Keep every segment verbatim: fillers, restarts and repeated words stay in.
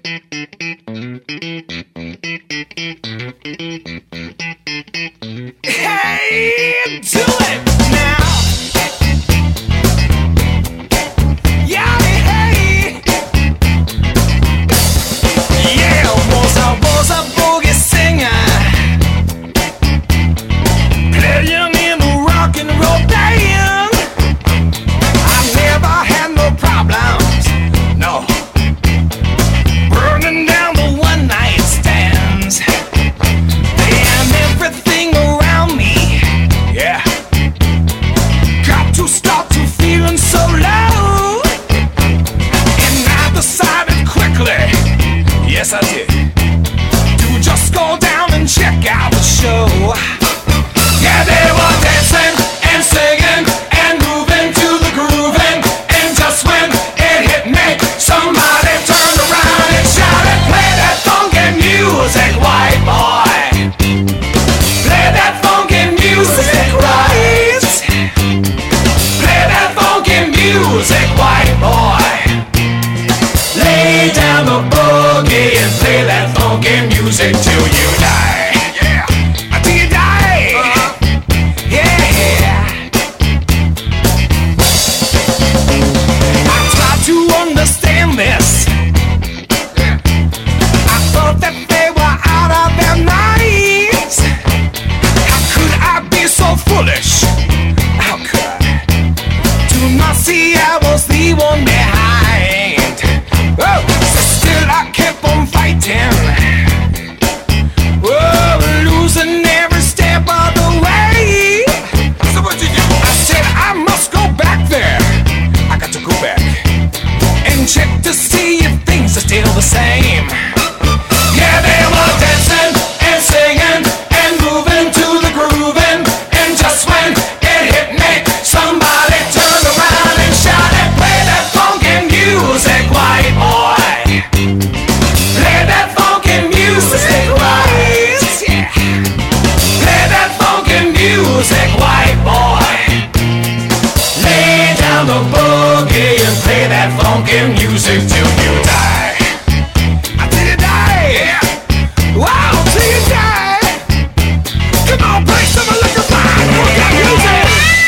Hey, do it now. Yeah, hey. Yeah, was I was a boogie singer, playing in a rock and roll band. I never had no problems, no, burning down the one night stands. And everything around me, yeah, got to stop to feeling so low. And I decided quickly, yes I did, to just go down and check out the show. Yeah, they were dancing and singing and moving to the grooving. And just when it hit me, somebody turned around and shouted, "Play that funky music, white boy. Play that funky music right. Play that funky music, white boy. Lay down the boogie and play that funky music till you die." Yeah, until you die. Yeah. I tried to understand this. I thought that they were out of their minds. How could I be so foolish? How could I? Do not see I was the one behind. Oh, so still I kept on fighting. Oh, losing every step of the way. So what you do? I said I must go back there. I got to go back and check to see if things are still the same. Yeah, they were dancing and singing and moving to the grooving. And just when it hit me, somebody turned around and shouted, "Play that funky music, white boy. Play that funky music right. Yeah. Play that funky music, white boy. Lay down the boogie and play that funky music till you die." Until you die. Yeah. Wow, till you die. Come on, play some electrifying funky music.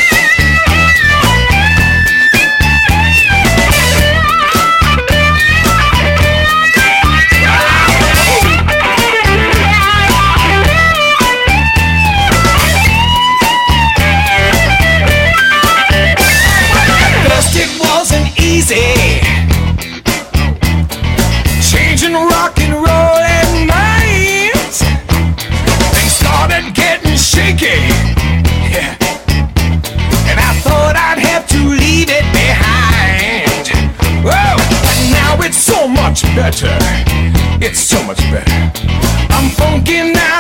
First it wasn't easy, changing rock and roll and minds. Things started getting shaky, yeah, and I thought I'd have to leave it behind. Oh, but now it's so much better. It's so much better. I'm funky now.